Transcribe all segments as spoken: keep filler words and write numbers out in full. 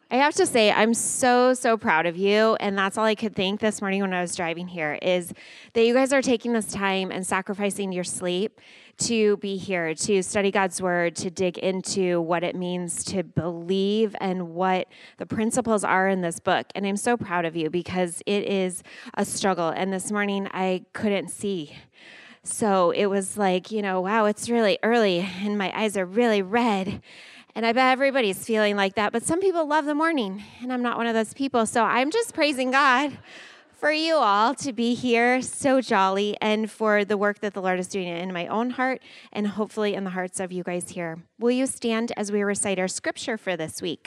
I have to say, I'm so, so proud of you. And that's all I could think this morning when I was driving here is that you guys are taking this time and sacrificing your sleep to be here, to study God's word, to dig into what it means to believe and what the principles are in this book. And I'm so proud of you because it is a struggle. And this morning I couldn't see. So it was like, you know, wow, it's really early and my eyes are really red. And I bet everybody's feeling like that. But some people love the morning, and I'm not one of those people. So I'm just praising God for you all to be here so jolly and for the work that the Lord is doing in my own heart and hopefully in the hearts of you guys here. Will you stand as we recite our scripture for this week?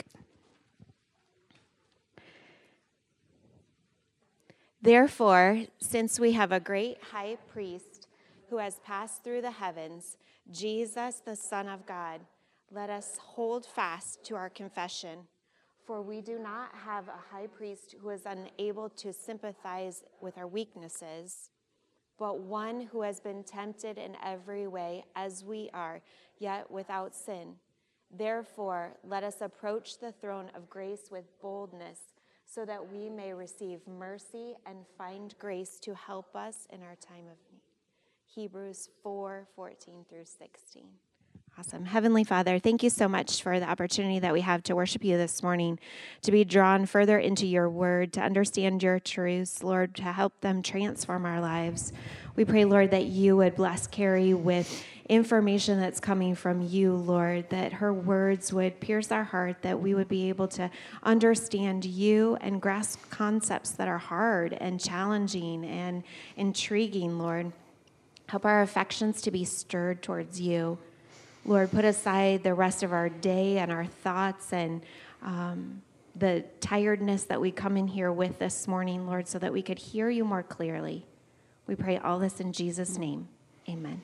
Therefore, since we have a great high priest who has passed through the heavens, Jesus, the Son of God, let us hold fast to our confession, for we do not have a high priest who is unable to sympathize with our weaknesses, but one who has been tempted in every way as we are, yet without sin. Therefore, let us approach the throne of grace with boldness, so that we may receive mercy and find grace to help us in our time of need. Hebrews four, fourteen through sixteen. Awesome. Heavenly Father, thank you so much for the opportunity that we have to worship you this morning, to be drawn further into your word, to understand your truths, Lord, to help them transform our lives. We pray, Lord, that you would bless Carrie with information that's coming from you, Lord, that her words would pierce our heart, that we would be able to understand you and grasp concepts that are hard and challenging and intriguing, Lord. Help our affections to be stirred towards you. Lord, put aside the rest of our day and our thoughts and um, the tiredness that we come in here with this morning, Lord, so that we could hear you more clearly. We pray all this in Jesus' name. Amen.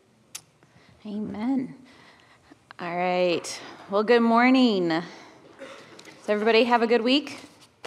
Amen. All right. Well, good morning. Does everybody have a good week?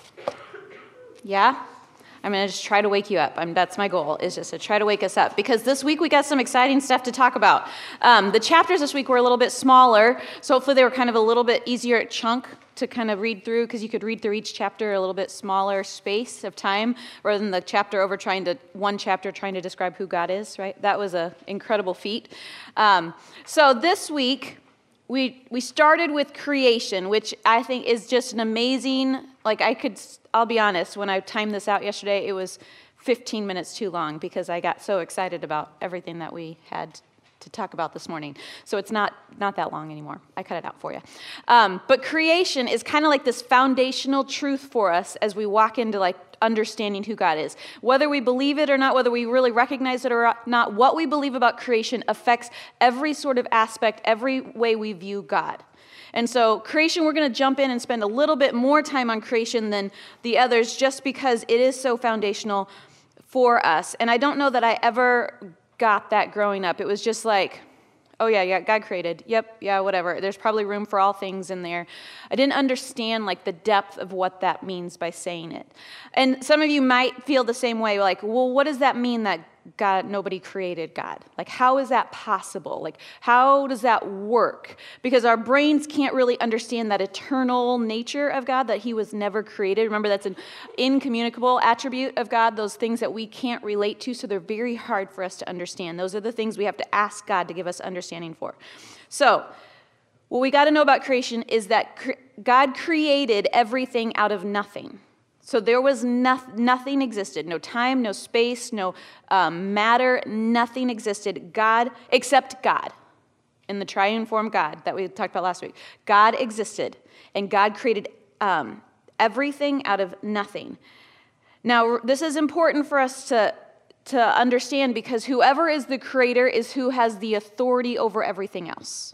Yeah? I'm going to just try to wake you up. I'm, that's my goal, is just to try to wake us up. Because this week we got some exciting stuff to talk about. Um, the chapters this week were a little bit smaller, so hopefully they were kind of a little bit easier chunk to kind of read through, because you could read through each chapter a little bit smaller space of time, rather than the chapter over trying to, one chapter trying to describe who God is, right? That was an incredible feat. Um, so this week, we we started with creation, which I think is just an amazing, like I could, I'll be honest, when I timed this out yesterday, it was fifteen minutes too long because I got so excited about everything that we had to talk about this morning. So it's not not that long anymore. I cut it out for you. Um, but creation is kind of like this foundational truth for us as we walk into like understanding who God is. Whether we believe it or not, whether we really recognize it or not, what we believe about creation affects every sort of aspect, every way we view God. And so creation, we're going to jump in and spend a little bit more time on creation than the others just because it is so foundational for us. And I don't know that I ever got that growing up. It was just like, oh yeah, yeah, God created. Yep, yeah, whatever. There's probably room for all things in there. I didn't understand like the depth of what that means by saying it. And some of you might feel the same way, like, well, what does that mean that God, nobody created God? Like, how is that possible? Like, how does that work? Because our brains can't really understand that eternal nature of God, that he was never created. Remember, that's an incommunicable attribute of God, those things that we can't relate to, so they're very hard for us to understand. Those are the things we have to ask God to give us understanding for. So, what we got to know about creation is that cre- God created everything out of nothing. So there was no, nothing existed, no time, no space, no um, matter, nothing existed. God, except God, in the triune form God that we talked about last week. God existed, and God created um, everything out of nothing. Now, this is important for us to, to understand because whoever is the creator is who has the authority over everything else.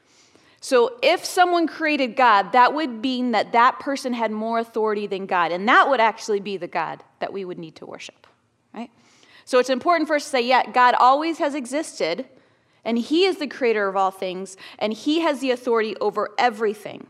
So if someone created God, that would mean that that person had more authority than God. And that would actually be the God that we would need to worship, right? So it's important for us to say, yeah, God always has existed, and he is the creator of all things, and he has the authority over everything.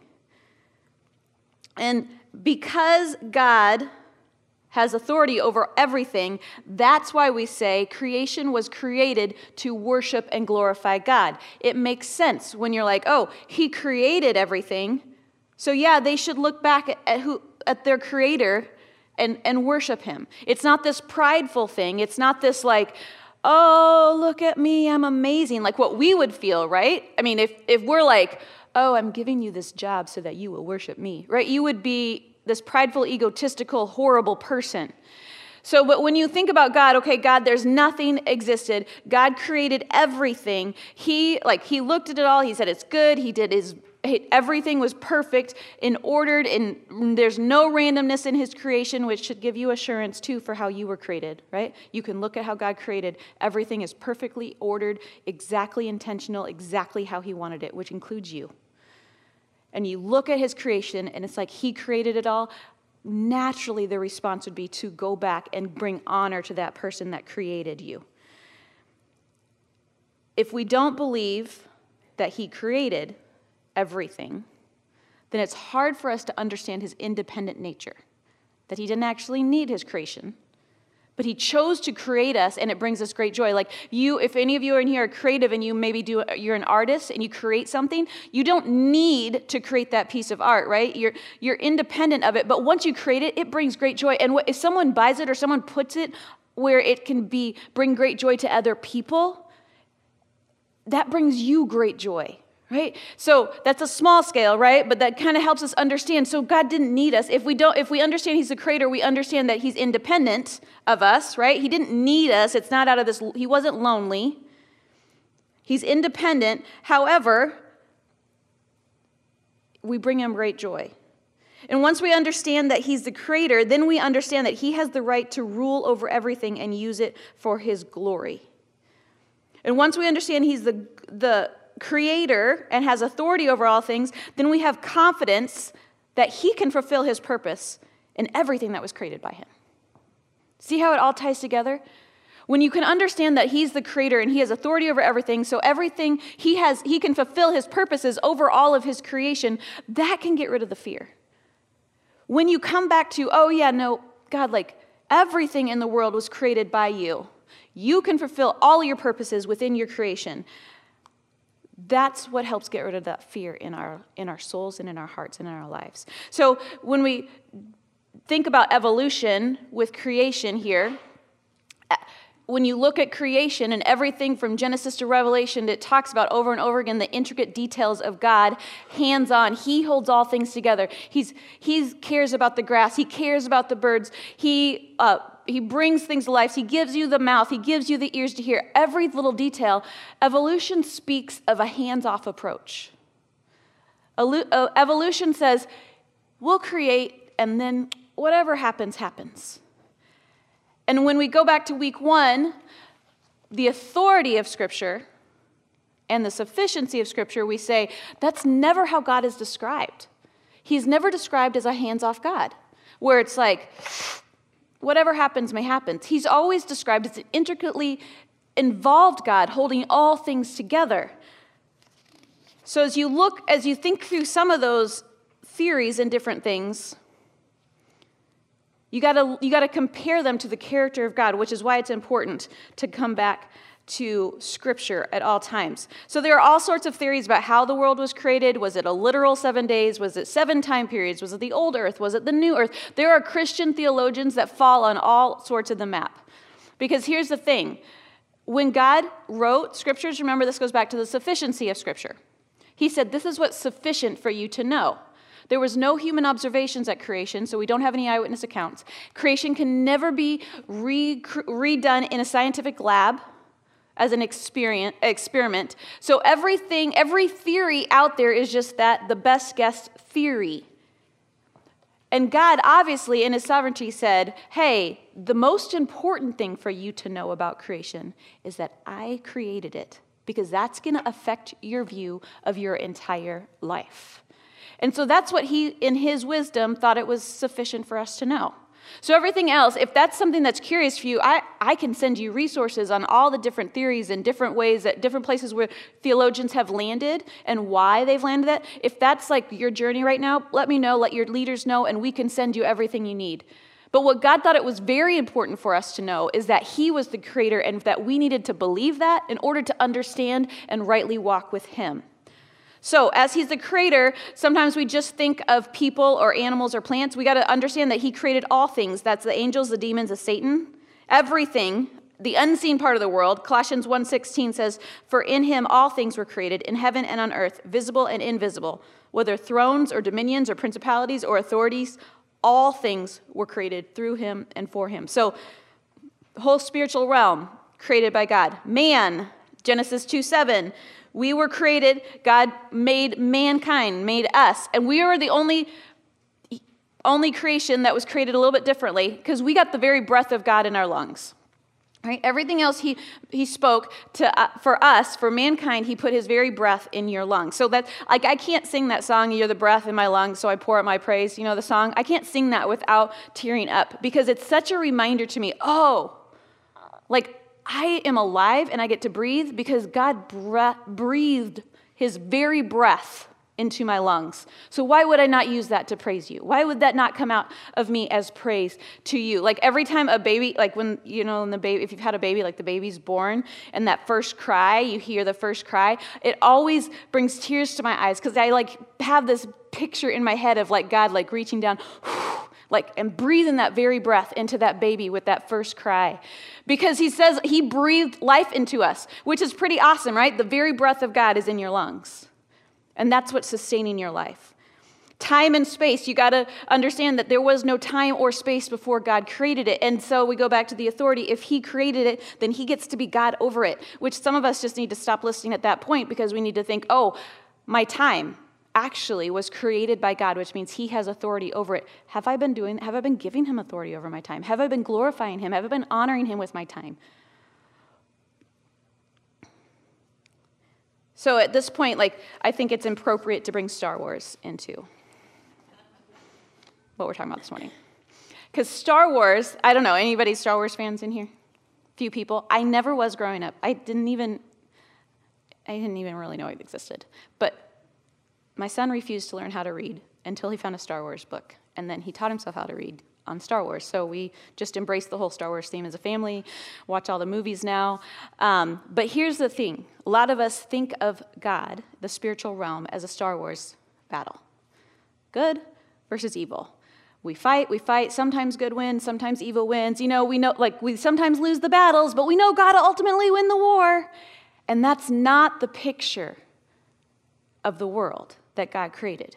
And because God has authority over everything, that's why we say creation was created to worship and glorify God. It makes sense when you're like, oh, he created everything, So yeah, they should look back at, at who at their creator and, and worship him. It's not this prideful thing. It's not this like, oh, look at me, I'm amazing. Like what we would feel, right? I mean, if, if we're like, oh, I'm giving you this job so that you will worship me, right? You would be this prideful, egotistical, horrible person. So, but when you think about God, okay, God, there's nothing existed. God created everything. He, like, he looked at it all. He said, it's good. He did his, everything was perfect and ordered, and there's no randomness in his creation, which should give you assurance, too, for how you were created, right? You can look at how God created. Everything is perfectly ordered, exactly intentional, exactly how he wanted it, which includes you. And you look at his creation, and it's like he created it all. Naturally, the response would be to go back and bring honor to that person that created you. If we don't believe that he created everything, then it's hard for us to understand his independent nature, that he didn't actually need his creation, but he chose to create us, and it brings us great joy. Like you, if any of you are in here are creative and you maybe do, you're an artist and you create something, you don't need to create that piece of art, right? You're you're independent of it, but once you create it, it brings great joy. And if someone buys it or someone puts it where it can be bring great joy to other people, that brings you great joy. Right? So that's a small scale, right? But that kind of helps us understand. So God didn't need us. If we don't, if we understand he's the creator, we understand that he's independent of us, right? He didn't need us. It's not out of this, he wasn't lonely. He's independent. However, we bring him great joy. And once we understand that he's the creator, then we understand that he has the right to rule over everything and use it for his glory. And once we understand he's the the creator and has authority over all things, then we have confidence that he can fulfill his purpose in everything that was created by him. See how it all ties together? When you can understand that he's the creator and he has authority over everything, so everything he has, he can fulfill his purposes over all of his creation, that can get rid of the fear. When you come back to, oh yeah, no, God, like everything in the world was created by you. You can fulfill all your purposes within your creation. That's what helps get rid of that fear in our in our souls and in our hearts and in our lives. So when we think about evolution with creation here, when you look at creation and everything from Genesis to Revelation, it talks about over and over again the intricate details of God, hands-on. He holds all things together. He's He cares about the grass. He cares about the birds. He uh, He brings things to life. He gives you the mouth. He gives you the ears to hear every little detail. Evolution speaks of a hands-off approach. Evolution says, we'll create, and then whatever happens, happens. And when we go back to week one, the authority of Scripture and the sufficiency of Scripture, we say, that's never how God is described. He's never described as a hands-off God, where it's like, whatever happens may happen. He's always described as an intricately involved God, holding all things together. So as you look, as you think through some of those theories and different things, you gotta you gotta compare them to the character of God, which is why it's important to come back to Scripture at all times. So there are all sorts of theories about how the world was created. Was it a literal seven days? Was it seven time periods? Was it the old earth? Was it the new earth? There are Christian theologians that fall on all sorts of the map. Because here's the thing. When God wrote Scriptures, remember this goes back to the sufficiency of Scripture. He said, this is what's sufficient for you to know. There was no human observations at creation, so we don't have any eyewitness accounts. Creation can never be re- redone in a scientific lab as an experience, experiment. So everything, every theory out there is just that, the best guess theory. And God, obviously, in his sovereignty said, hey, the most important thing for you to know about creation is that I created it, because that's going to affect your view of your entire life. And so that's what he, in his wisdom, thought it was sufficient for us to know. So everything else, if that's something that's curious for you, I, I can send you resources on all the different theories and different ways that different places where theologians have landed and why they've landed it. If that's like your journey right now, let me know, let your leaders know, and we can send you everything you need. But what God thought it was very important for us to know is that he was the creator and that we needed to believe that in order to understand and rightly walk with him. So as he's the creator, sometimes we just think of people or animals or plants. We got to understand that he created all things. That's the angels, the demons, the Satan, everything, the unseen part of the world. Colossians one sixteen says, "For in him all things were created, in heaven and on earth, visible and invisible, whether thrones or dominions or principalities or authorities, all things were created through him and for him." So the whole spiritual realm created by God. Man, Genesis two seven, we were created, God made mankind, made us, and we were the only, only creation that was created a little bit differently because we got the very breath of God in our lungs. Right? Everything else he, he spoke to uh, for us, for mankind, he put his very breath in your lungs. So that, like, I can't sing that song, "You're the breath in my lungs, so I pour out my praise." You know the song? I can't sing that without tearing up because it's such a reminder to me, oh, like, I am alive and I get to breathe because God bre- breathed his very breath into my lungs. So why would I not use that to praise you? Why would that not come out of me as praise to you? Like every time a baby, like when, you know, when the baby, if you've had a baby, like the baby's born and that first cry, you hear the first cry, it always brings tears to my eyes because I like have this picture in my head of like God like reaching down, like, and breathing that very breath into that baby with that first cry. Because he says he breathed life into us, which is pretty awesome, right? The very breath of God is in your lungs. And that's what's sustaining your life. Time and space, you got to understand that there was no time or space before God created it. And so we go back to the authority. If he created it, then he gets to be God over it, which some of us just need to stop listening at that point because we need to think, oh, my time actually was created by God, which means he has authority over it. Have I been doing, have I been giving him authority over my time? Have I been glorifying him? Have I been honoring him with my time? So at this point, like, I think it's appropriate to bring Star Wars into what we're talking about this morning. Because Star Wars, I don't know, anybody Star Wars fans in here? Few people. I never was growing up. I didn't even, I didn't even really know it existed. But my son refused to learn how to read until he found a Star Wars book. And then he taught himself how to read on Star Wars. So we just embrace the whole Star Wars theme as a family, watch all the movies now. Um, but here's the thing. A lot of us think of God, the spiritual realm, as a Star Wars battle. Good versus evil. We fight, we fight. Sometimes good wins, sometimes evil wins. You know, we know, like, we sometimes lose the battles, but we know God will ultimately win the war. And that's not the picture of the world that God created.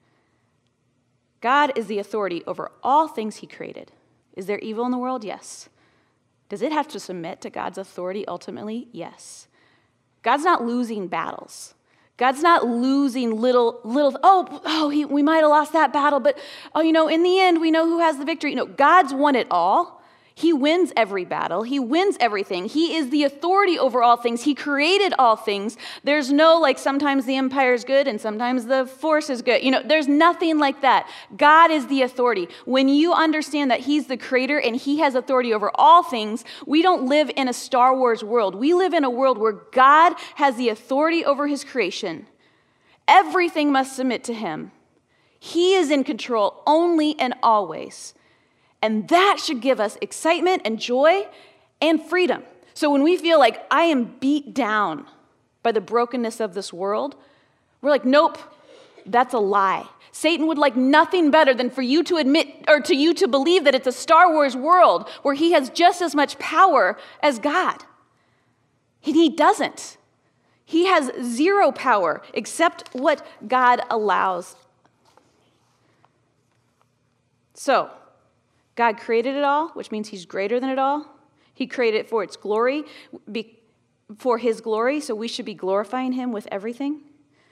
God is the authority over all things he created. Is there evil in the world? Yes. Does it have to submit to God's authority ultimately? Yes. God's not losing battles. God's not losing little, little, oh, oh, he, we might have lost that battle, but, oh, you know, in the end, we know who has the victory. No, God's won it all. He wins every battle. He wins everything. He is the authority over all things. He created all things. There's no, like, sometimes the empire is good and sometimes the force is good. You know, there's nothing like that. God is the authority. When you understand that he's the creator and he has authority over all things, we don't live in a Star Wars world. We live in a world where God has the authority over his creation. Everything must submit to him. He is in control only and always. And that should give us excitement and joy and freedom. So when we feel like I am beat down by the brokenness of this world, we're like, nope, that's a lie. Satan would like nothing better than for you to admit or to you to believe that it's a Star Wars world where he has just as much power as God. And he doesn't. He has zero power except what God allows. So, God created it all, which means he's greater than it all. He created it for its glory, be, for his glory, so we should be glorifying him with everything.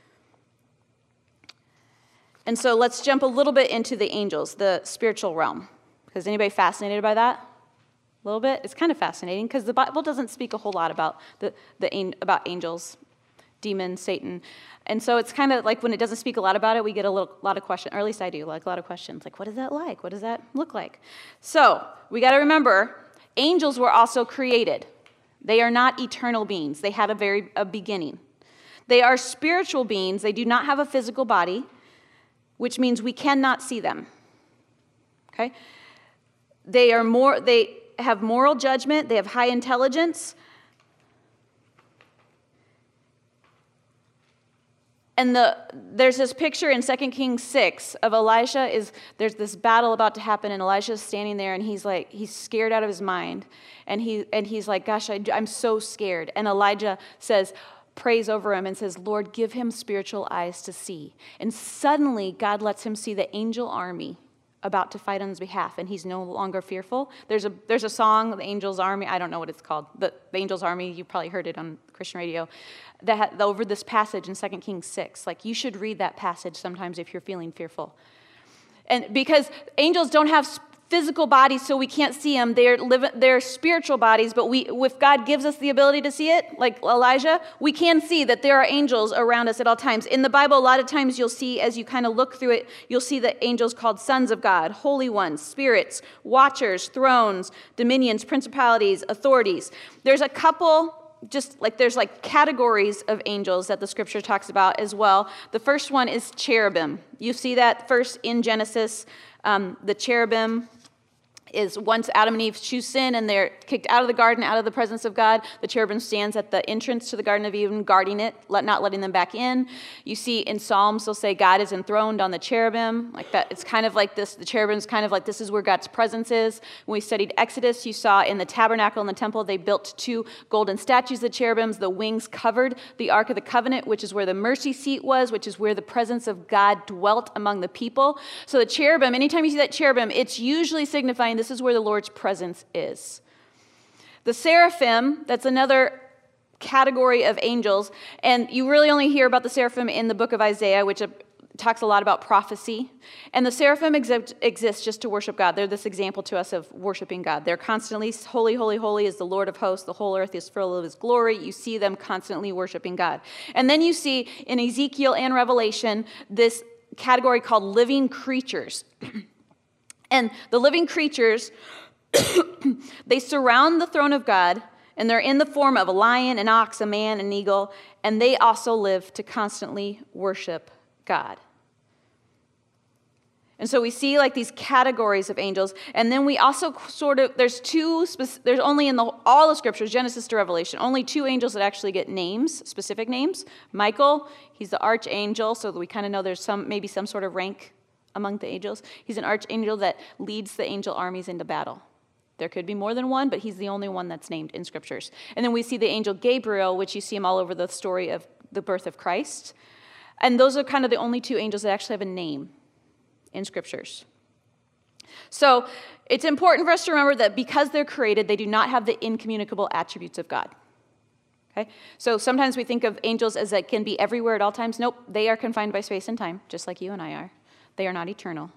And so let's jump a little bit into the angels, the spiritual realm. Is anybody fascinated by that? A little bit? It's kind of fascinating because the Bible doesn't speak a whole lot about the, the about angels, demons, Satan. And so it's kind of like when it doesn't speak a lot about it, we get a little, lot of questions, or at least I do, like a lot of questions. Like, what is that like? What does that look like? So we got to remember, angels were also created. They are not eternal beings. They had a very a beginning. They are spiritual beings. They do not have a physical body, which means we cannot see them. Okay? They are more, they have moral judgment. They have high intelligence. And the there's this picture in Second Kings six of Elijah. Is there's this battle about to happen, and Elijah's standing there, and he's like, he's scared out of his mind. And he and he's like, gosh, I, I'm so scared. And Elijah says, prays over him and says, Lord, give him spiritual eyes to see. And suddenly, God lets him see the angel army about to fight on his behalf, and he's no longer fearful. There's a there's a song, The Angel's Army. I don't know what it's called. The, the Angel's Army, you probably heard it on Christian radio, that had, over this passage in Second Kings six. Like, you should read that passage sometimes if you're feeling fearful. And because angels don't have physical bodies, so we can't see them. They're live, they're spiritual bodies, but we, if God gives us the ability to see it, like Elijah, we can see that there are angels around us at all times. In the Bible, a lot of times you'll see, as you kind of look through it, you'll see the angels called sons of God, holy ones, spirits, watchers, thrones, dominions, principalities, authorities. There's a couple, just like there's like categories of angels that the scripture talks about as well. The first one is cherubim. You see that first in Genesis. Um, the cherubim is once Adam and Eve choose sin and they're kicked out of the garden, out of the presence of God, the cherubim stands at the entrance to the Garden of Eden, guarding it, not letting them back in. You see in Psalms, they'll say God is enthroned on the cherubim, like that. It's kind of like this, the cherubim's kind of like this is where God's presence is. When we studied Exodus, you saw in the tabernacle and the temple, they built two golden statues of the cherubims. The wings covered the Ark of the Covenant, which is where the mercy seat was, which is where the presence of God dwelt among the people. So the cherubim, anytime you see that cherubim, it's usually signifying this is where the Lord's presence is. The seraphim, that's another category of angels, and you really only hear about the seraphim in the book of Isaiah, which talks a lot about prophecy. And the seraphim exist, exist just to worship God. They're this example to us of worshiping God. They're constantly, holy, holy, holy is the Lord of hosts. The whole earth is full of his glory. You see them constantly worshiping God. And then you see in Ezekiel and Revelation this category called living creatures. And the living creatures, they surround the throne of God, and they're in the form of a lion, an ox, a man, an eagle, and they also live to constantly worship God. And so we see like these categories of angels, and then we also sort of, there's two, there's only in the all the scriptures, Genesis to Revelation, only two angels that actually get names, specific names. Michael, he's the archangel, so that we kind of know there's some, maybe some sort of rank among the angels. He's an archangel that leads the angel armies into battle. There could be more than one, but he's the only one that's named in scriptures. And then we see the angel Gabriel, which you see him all over the story of the birth of Christ. And those are kind of the only two angels that actually have a name in scriptures. So it's important for us to remember that because they're created, they do not have the incommunicable attributes of God. Okay? So sometimes we think of angels as that can be everywhere at all times. Nope, they are confined by space and time, just like you and I are. They are not eternal.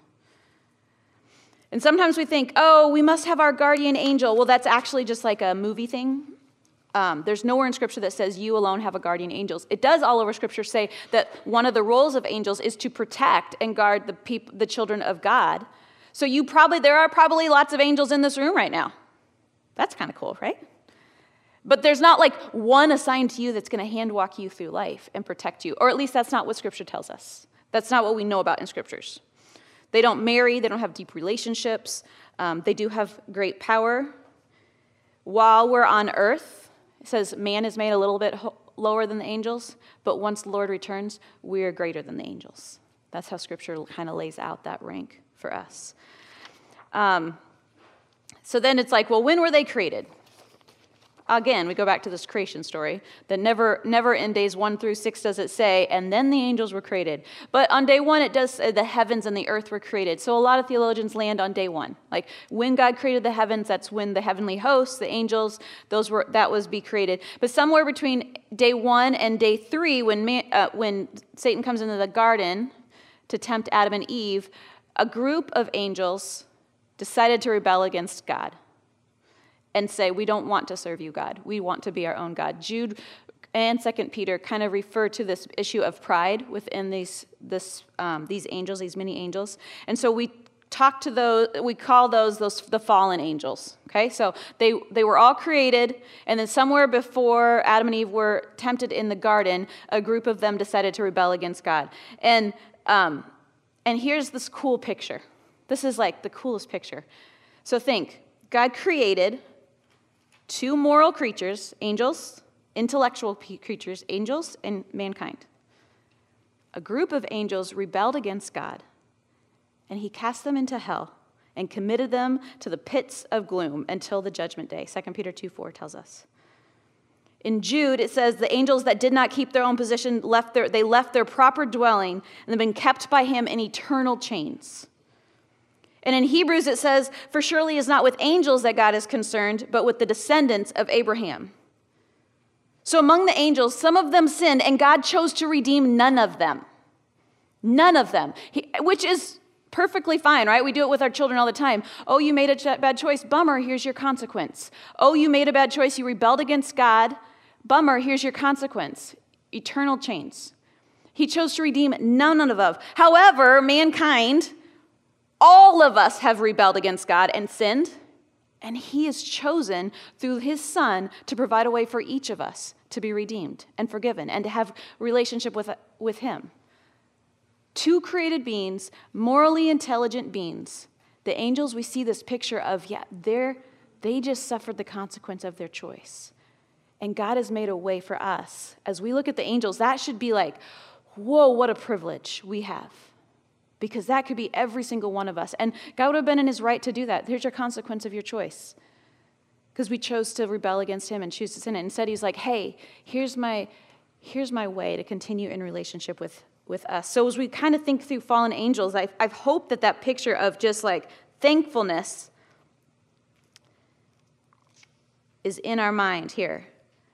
And sometimes we think, oh, we must have our guardian angel. Well, that's actually just like a movie thing. Um, there's nowhere in Scripture that says you alone have a guardian angel. It does all over Scripture say that one of the roles of angels is to protect and guard the peop- the children of God. So you probably, there are probably lots of angels in this room right now. That's kind of cool, right? But there's not like one assigned to you that's going to hand walk you through life and protect you. Or at least that's not what Scripture tells us. That's not what we know about in scriptures. They don't marry. They don't have deep relationships. Um, they do have great power. While we're on earth, it says man is made a little bit ho- lower than the angels, but once the Lord returns, we are greater than the angels. That's how scripture kind of lays out that rank for us. Um, so then it's like, well, when were they created? Again, we go back to this creation story that never, never in days one through six does it say, and then the angels were created. But on day one, it does say the heavens and the earth were created. So a lot of theologians land on day one. Like when God created the heavens, that's when the heavenly hosts, the angels, those were that was be created. But somewhere between day one and day three, when man, uh, when Satan comes into the garden to tempt Adam and Eve, a group of angels decided to rebel against God and say, we don't want to serve you, God. We want to be our own God. Jude and Second Peter kind of refer to this issue of pride within these this um, these angels, these many angels. And so we talk to those, we call those those the fallen angels. Okay, so they they were all created, and then somewhere before Adam and Eve were tempted in the garden, a group of them decided to rebel against God. And um, and here's this cool picture. This is like the coolest picture. So think, God created two moral creatures, angels, intellectual creatures, angels, and mankind. a group of angels rebelled against God, and he cast them into hell and committed them to the pits of gloom until the judgment day. Second Peter two four tells us. In Jude, it says, the angels that did not keep their own position, left their, they left their proper dwelling and have been kept by him in eternal chains. And in Hebrews, it says, for surely it is not with angels that God is concerned, but with the descendants of Abraham. So among the angels, some of them sinned, and God chose to redeem none of them. None of them, he, which is perfectly fine, right? We do it with our children all the time. Oh, you made a bad choice. Bummer, here's your consequence. Oh, you made a bad choice. You rebelled against God. Bummer, here's your consequence. Eternal chains. He chose to redeem none of them. However, mankind, all of us have rebelled against God and sinned, and he has chosen through his son to provide a way for each of us to be redeemed and forgiven and to have relationship with, with him. Two created beings, morally intelligent beings. The angels, we see this picture of, yeah, they're, they just suffered the consequence of their choice. And God has made a way for us. As we look at the angels, that should be like, whoa, what a privilege we have. Because that could be every single one of us. And God would have been in his right to do that. Here's your consequence of your choice. Because we chose to rebel against him and choose to sin. And instead he's like, hey, here's my, here's my way to continue in relationship with, with us. So as we kind of think through fallen angels, I've, I've hoped that that picture of just like thankfulness is in our mind here.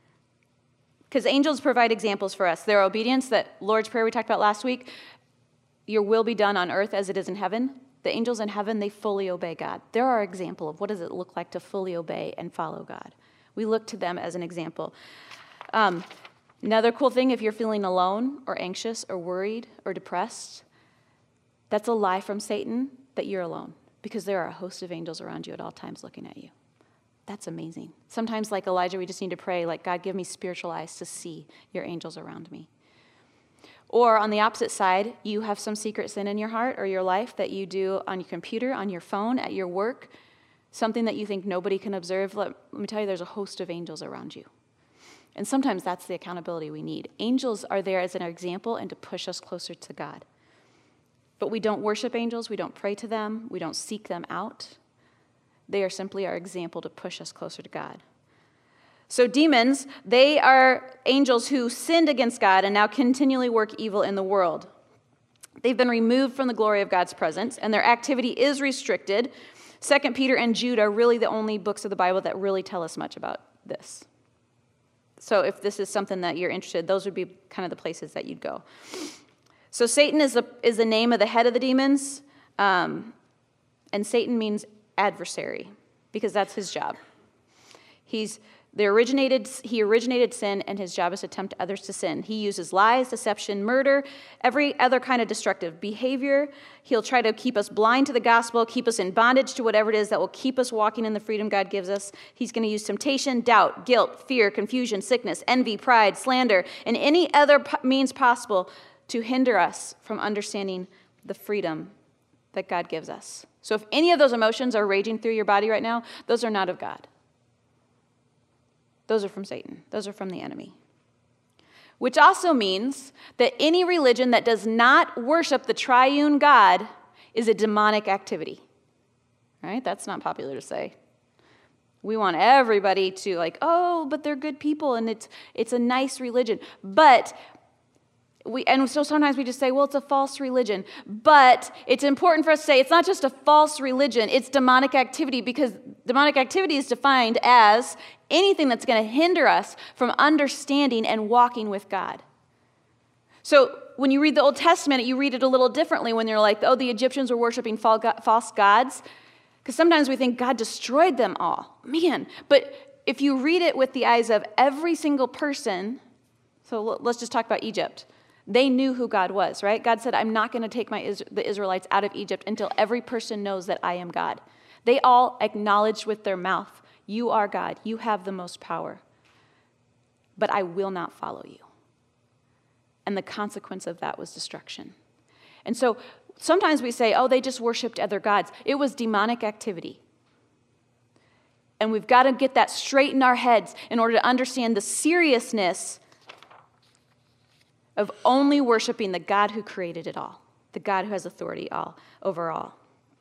Because angels provide examples for us. Their obedience, that Lord's Prayer we talked about last week, your will be done on earth as it is in heaven. The angels in heaven, they fully obey God. They're our example of what does it look like to fully obey and follow God. We look to them as an example. Um, another cool thing, if you're feeling alone or anxious or worried or depressed, that's a lie from Satan that you're alone, because there are a host of angels around you at all times looking at you. That's amazing. Sometimes, like Elijah, we just need to pray, like, God, give me spiritual eyes to see your angels around me. Or on the opposite side, you have some secret sin in your heart or your life that you do on your computer, on your phone, at your work, something that you think nobody can observe. Let, let me tell you, there's a host of angels around you. And sometimes that's the accountability we need. Angels are there as an example and to push us closer to God. But we don't worship angels. We don't pray to them. We don't seek them out. They are simply our example to push us closer to God. So demons, they are angels who sinned against God and now continually work evil in the world. They've been removed from the glory of God's presence, and their activity is restricted. Second Peter and Jude are really the only books of the Bible that really tell us much about this. So if this is something that you're interested in, those would be kind of the places that you'd go. So Satan is the, is the name of the head of the demons, um, and Satan means adversary, because that's his job. He's the originated, he originated sin, and his job is to tempt others to sin. He uses lies, deception, murder, every other kind of destructive behavior. He'll try to keep us blind to the gospel, keep us in bondage to whatever it is that will keep us walking in the freedom God gives us. He's going to use temptation, doubt, guilt, fear, confusion, sickness, envy, pride, slander, and any other means possible to hinder us from understanding the freedom that God gives us. So if any of those emotions are raging through your body right now, those are not of God. Those are from Satan. Those are from the enemy. Which also means that any religion that does not worship the triune God is a demonic activity. Right? That's not popular to say. We want everybody to like, oh, but they're good people and it's it's a nice religion. But We, and so sometimes we just say, well, it's a false religion. But it's important for us to say it's not just a false religion, it's demonic activity, because demonic activity is defined as anything that's going to hinder us from understanding and walking with God. So when you read the Old Testament, you read it a little differently when you're like, oh, the Egyptians were worshiping false gods. Because sometimes we think God destroyed them all. Man, but if you read it with the eyes of every single person, so let's just talk about Egypt. They knew who God was, right? God said, I'm not going to take my the Israelites out of Egypt until every person knows that I am God. They all acknowledged with their mouth, you are God. You have the most power. But I will not follow you. And the consequence of that was destruction. And so sometimes we say, oh, they just worshiped other gods. It was demonic activity. And we've got to get that straight in our heads in order to understand the seriousness of only worshiping the God who created it all, the God who has authority all over all.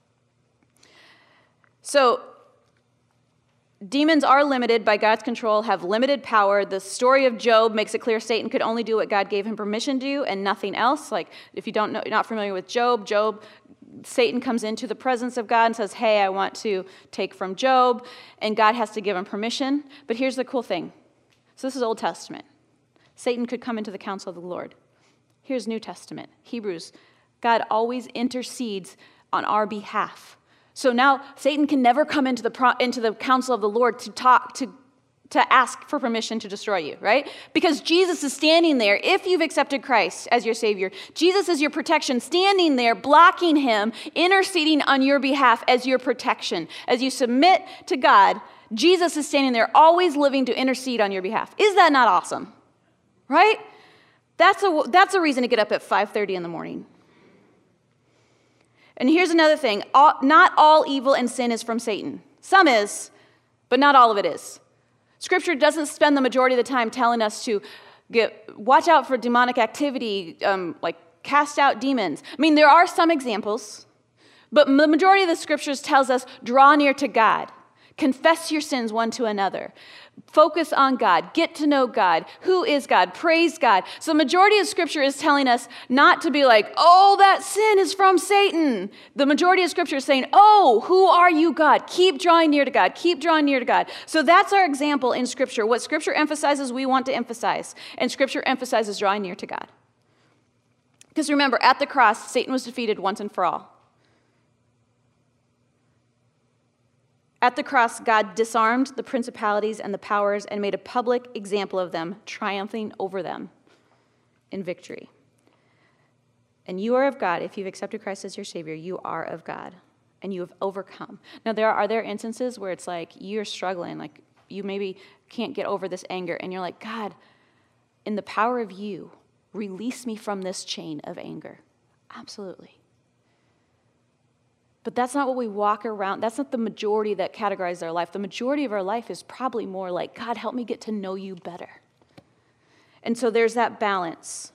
So demons are limited by God's control, have limited power. The story of Job makes it clear Satan could only do what God gave him permission to do and nothing else. Like, if you don't know, you're not familiar with Job, Job, Satan comes into the presence of God and says, hey, I want to take from Job, and God has to give him permission. But here's the cool thing. So this is Old Testament. Satan could come into the counsel of the Lord. Here's New Testament, Hebrews. God always intercedes on our behalf. So now Satan can never come into the pro- into the counsel of the Lord to talk to to ask for permission to destroy you, right? Because Jesus is standing there. If you've accepted Christ as your Savior, Jesus is your protection, standing there, blocking him, interceding on your behalf as your protection. As you submit to God, Jesus is standing there, always living to intercede on your behalf. Is that not awesome? Right? That's a, that's a reason to get up at five thirty in the morning. And here's another thing. All, not all evil and sin is from Satan. Some is, but not all of it is. Scripture doesn't spend the majority of the time telling us to get, watch out for demonic activity, um, like cast out demons. I mean, there are some examples, but the majority of the scriptures tells us draw near to God. Confess your sins one to another. Focus on God. Get to know God. Who is God? Praise God. So the majority of Scripture is telling us not to be like, oh, that sin is from Satan. The majority of Scripture is saying, oh, who are you, God? Keep drawing near to God. Keep drawing near to God. So that's our example in Scripture. What Scripture emphasizes, we want to emphasize. And Scripture emphasizes drawing near to God. Because remember, at the cross, Satan was defeated once and for all. At the cross, God disarmed the principalities and the powers and made a public example of them, triumphing over them in victory. And you are of God. If you've accepted Christ as your Savior, you are of God, and you have overcome. Now, there are, are there instances where it's like you're struggling, like you maybe can't get over this anger, and you're like, God, in the power of you, release me from this chain of anger. Absolutely. But that's not what we walk around. That's not the majority that categorizes our life. The majority of our life is probably more like, God, help me get to know you better. And so there's that balance.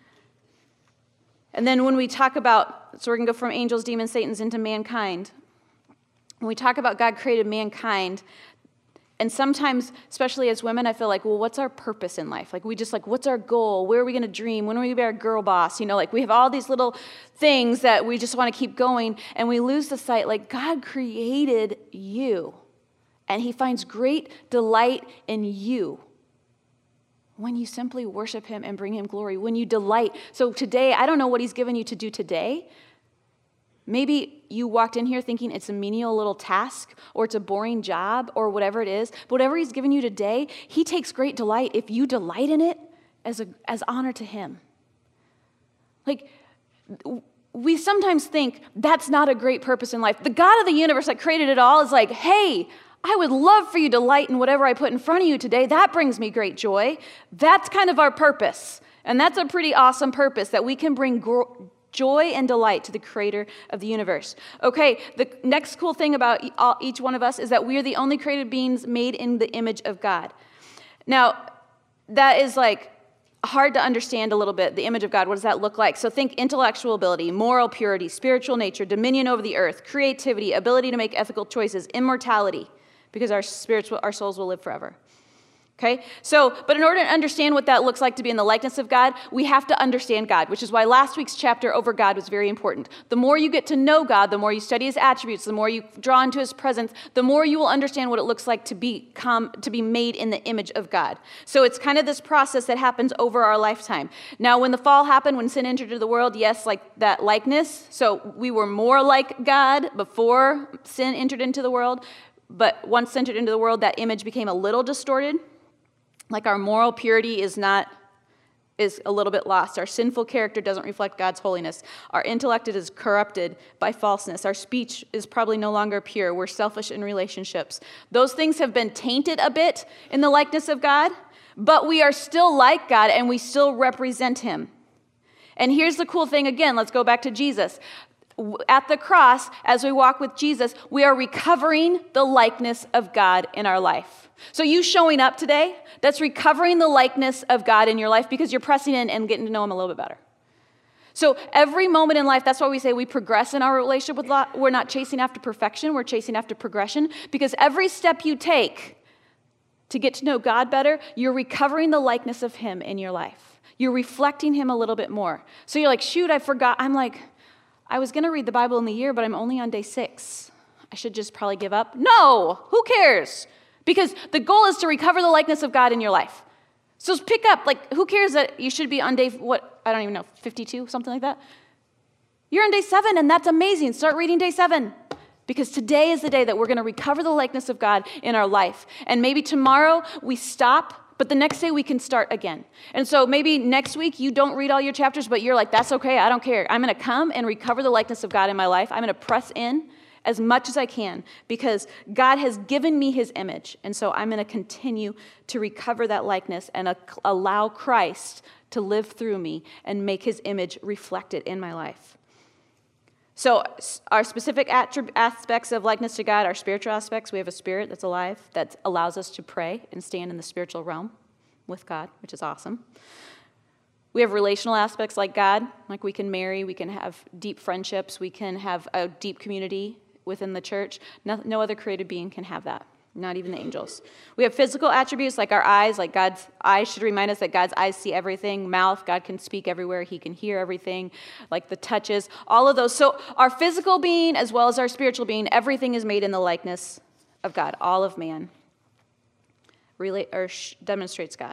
And then when we talk about, so we're going to go from angels, demons, Satans into mankind. When we talk about God created mankind, and sometimes, especially as women, I feel like, well, what's our purpose in life? Like, we just like, what's our goal? Where are we going to dream? When are we going to be our girl boss? You know, like, we have all these little things that we just want to keep going, and we lose the sight. Like, God created you, and he finds great delight in you when you simply worship him and bring him glory, when you delight. So today, I don't know what he's given you to do today. Maybe you walked in here thinking it's a menial little task or it's a boring job or whatever it is. But whatever he's given you today, he takes great delight if you delight in it as a, as honor to him. Like, we sometimes think that's not a great purpose in life. The God of the universe that created it all is like, hey, I would love for you to delight in whatever I put in front of you today. That brings me great joy. That's kind of our purpose. And that's a pretty awesome purpose, that we can bring gro- joy and delight to the creator of the universe. Okay, the next cool thing about each one of us is that we are the only created beings made in the image of God. Now, that is like hard to understand a little bit, the image of God. What does that look like? So think intellectual ability, moral purity, spiritual nature, dominion over the earth, creativity, ability to make ethical choices, immortality, because our spirits, our souls will live forever. Okay, so, but in order to understand what that looks like to be in the likeness of God, we have to understand God, which is why last week's chapter over God was very important. The more you get to know God, the more you study his attributes, the more you draw into his presence, the more you will understand what it looks like to become, to be made in the image of God. So it's kind of this process that happens over our lifetime. Now, when the fall happened, when sin entered into the world, yes, like that likeness. So we were more like God before sin entered into the world, but once sin entered into the world, that image became a little distorted. Like our moral purity is not, is a little bit lost. Our sinful character doesn't reflect God's holiness. Our intellect is corrupted by falseness. Our speech is probably no longer pure. We're selfish in relationships. Those things have been tainted a bit in the likeness of God, but we are still like God and we still represent him. And here's the cool thing again, let's go back to Jesus. at the cross, as we walk with Jesus, we are recovering the likeness of God in our life. So you showing up today, that's recovering the likeness of God in your life because you're pressing in and getting to know him a little bit better. So every moment in life, that's why we say we progress in our relationship with God. We're not chasing after perfection, we're chasing after progression, because every step you take to get to know God better, you're recovering the likeness of him in your life. You're reflecting him a little bit more. So you're like, shoot, I forgot. I'm like, I was going to read the Bible in the year, but I'm only on day six. I should just probably give up. No, who cares? Because the goal is to recover the likeness of God in your life. So pick up, like, who cares that you should be on day, what, I don't even know, fifty-two, something like that? You're on day seven, and that's amazing. Start reading day seven. Because today is the day that we're going to recover the likeness of God in our life. And maybe tomorrow we stop, but the next day we can start again. And so maybe next week you don't read all your chapters, but you're like, that's okay, I don't care. I'm going to come and recover the likeness of God in my life. I'm going to press in as much as I can because God has given me his image. And so I'm going to continue to recover that likeness and allow Christ to live through me and make his image reflected in my life. So our specific attrib- aspects of likeness to God, our spiritual aspects, we have a spirit that's alive that allows us to pray and stand in the spiritual realm with God, which is awesome. We have relational aspects like God, like we can marry, we can have deep friendships, we can have a deep community within the church. No, no other created being can have that, not even the angels. We have physical attributes like our eyes, like God's eyes should remind us that God's eyes see everything. Mouth, God can speak everywhere, he can hear everything, like the touches, all of those. So our physical being as well as our spiritual being, everything is made in the likeness of God. All of man relate or sh- demonstrates God.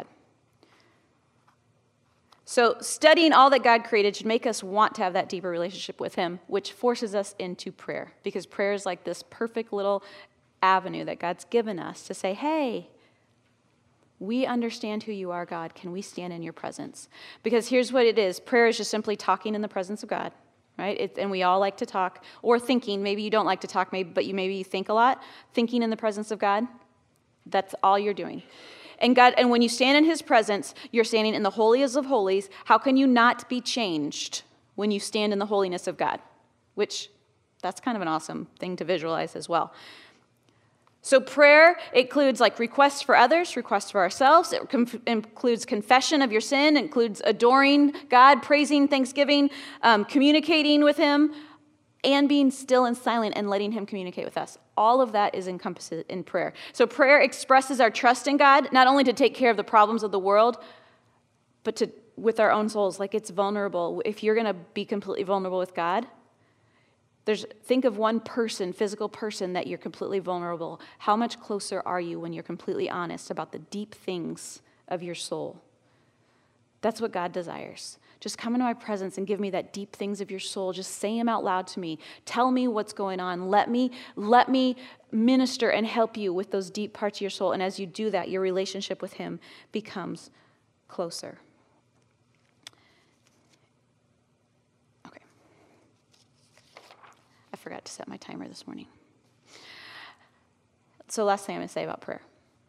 So studying all that God created should make us want to have that deeper relationship with him, which forces us into prayer, because prayer is like this perfect little avenue that God's given us to say, hey, we understand who you are, God. Can we stand in your presence? Because here's what it is. Prayer is just simply talking in the presence of God, right? It, and we all like to talk, or thinking. Maybe you don't like to talk, maybe, but you maybe you think a lot. Thinking in the presence of God, that's all you're doing. And God, and when you stand in his presence, you're standing in the holiest of holies. How can you not be changed when you stand in the holiness of God? Which, that's kind of an awesome thing to visualize as well. So prayer includes like requests for others, requests for ourselves. It com- includes confession of your sin, it includes adoring God, praising, thanksgiving, um, communicating with him, and being still and silent and letting him communicate with us. All of that is encompassed in prayer. So prayer expresses our trust in God, not only to take care of the problems of the world, but to with our own souls. Like, it's vulnerable. If you're going to be completely vulnerable with God, there's think of one person, physical person, that you're completely vulnerable. How much closer are you when you're completely honest about the deep things of your soul? That's what God desires. Just come into my presence and give me that deep things of your soul. Just say them out loud to me. Tell me what's going on. Let me, let me minister and help you with those deep parts of your soul. And as you do that, your relationship with him becomes closer. Okay. I forgot to set my timer this morning. So last thing I'm going to say about prayer.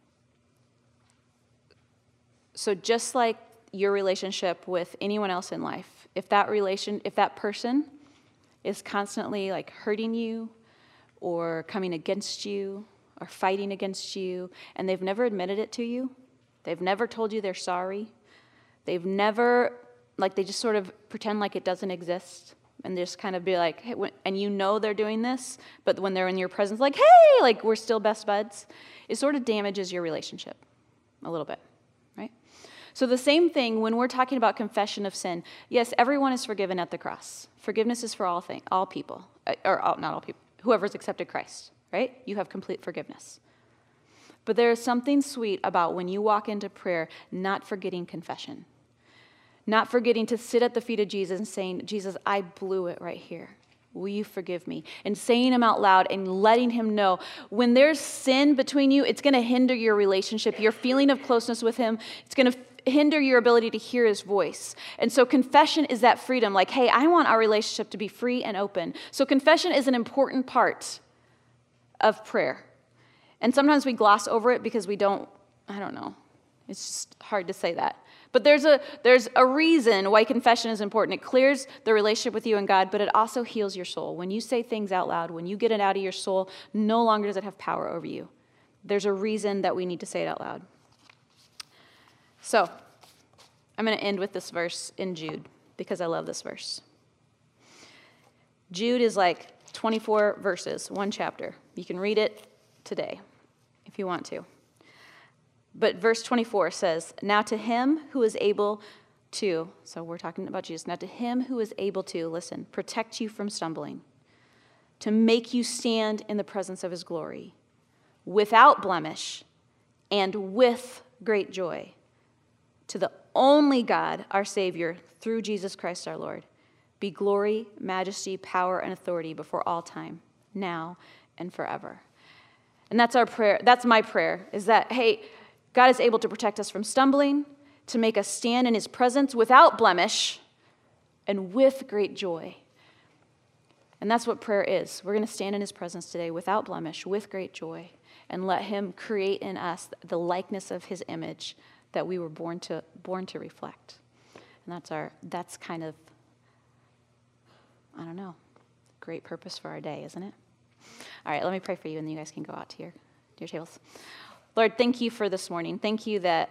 So just like your relationship with anyone else in life, if that relation, if that person is constantly like hurting you or coming against you or fighting against you, and they've never admitted it to you, they've never told you they're sorry, they've never, like they just sort of pretend like it doesn't exist, and they just kind of be like, hey, and you know they're doing this, but when they're in your presence, like, hey, like we're still best buds, it sort of damages your relationship a little bit. So the same thing when we're talking about confession of sin. Yes, everyone is forgiven at the cross. Forgiveness is for all thing, all people, or all, not all people, whoever's accepted Christ, right? You have complete forgiveness. But there is something sweet about when you walk into prayer, not forgetting confession. Not forgetting to sit at the feet of Jesus and saying, Jesus, I blew it right here. Will you forgive me? And saying them out loud and letting him know. When there's sin between you, it's going to hinder your relationship, your feeling of closeness with him. It's going to hinder your ability to hear his voice. And so confession is that freedom. Like, hey, I want our relationship to be free and open. So confession is an important part of prayer. And sometimes we gloss over it because we don't, I don't know. It's just hard to say that. But there's a there's a reason why confession is important. It clears the relationship with you and God, but it also heals your soul. When you say things out loud, when you get it out of your soul, no longer does it have power over you. There's a reason that we need to say it out loud. So, I'm going to end with this verse in Jude because I love this verse. Jude is like twenty-four verses, one chapter. You can read it today if you want to. But verse twenty-four says, now to him who is able to, so we're talking about Jesus, now to him who is able to, listen, protect you from stumbling, to make you stand in the presence of his glory, without blemish and with great joy, to the only God, our Savior, through Jesus Christ our Lord, be glory, majesty, power, and authority before all time, now and forever. And that's our prayer. That's my prayer, is that, hey, God is able to protect us from stumbling, to make us stand in his presence without blemish and with great joy. And that's what prayer is. We're going to stand in his presence today without blemish, with great joy, and let him create in us the likeness of his image that we were born to born to reflect. And that's our that's kind of, I don't know, great purpose for our day, isn't it? All right, let me pray for you, and then you guys can go out to your, your tables. Lord, thank you for this morning. Thank you that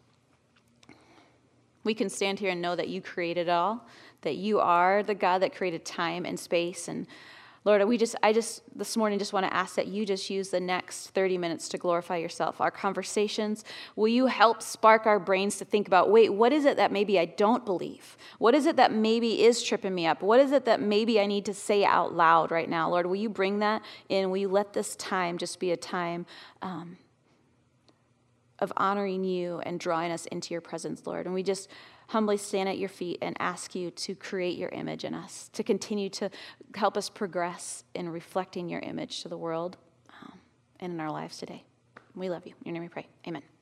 we can stand here and know that you created it all, that you are the God that created time and space. And Lord, we just, I just, this morning just want to ask that you just use the next thirty minutes to glorify yourself. Our conversations, will you help spark our brains to think about, wait, what is it that maybe I don't believe? What is it that maybe is tripping me up? What is it that maybe I need to say out loud right now? Lord, will you bring that in? Will you let this time just be a time um, of honoring you and drawing us into your presence, Lord? And we just humbly stand at your feet and ask you to create your image in us, to continue to help us progress in reflecting your image to the world um, and in our lives today. We love you. In your name we pray. Amen.